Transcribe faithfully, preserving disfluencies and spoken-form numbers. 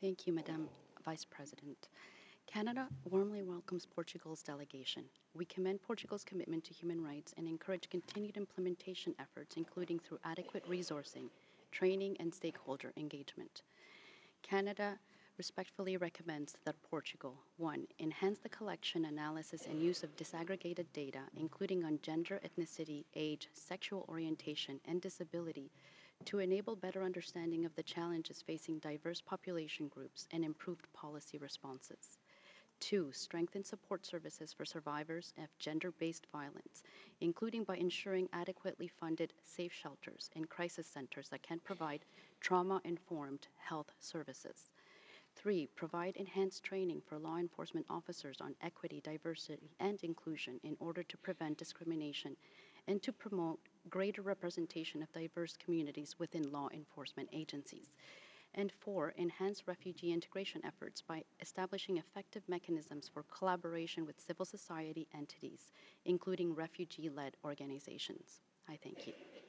Thank you, Madam Vice President. Canada warmly welcomes Portugal's delegation. We commend Portugal's commitment to human rights and encourage continued implementation efforts, including through adequate resourcing, training, and stakeholder engagement. Canada respectfully recommends that Portugal one. Enhance the collection, analysis, and use of disaggregated data, including on gender, ethnicity, age, sexual orientation, and disability, to enable better understanding of the challenges facing diverse population groups and improved policy responses. Two, strengthen support services for survivors of gender based violence, including by ensuring adequately funded safe shelters and crisis centers that can provide trauma informed health services. Three, provide enhanced training for law enforcement officers on equity, diversity, and inclusion in order to prevent discrimination and to promote greater representation of diverse communities within law enforcement agencies. And four, enhance refugee integration efforts by establishing effective mechanisms for collaboration with civil society entities, including refugee led organizations. I thank you.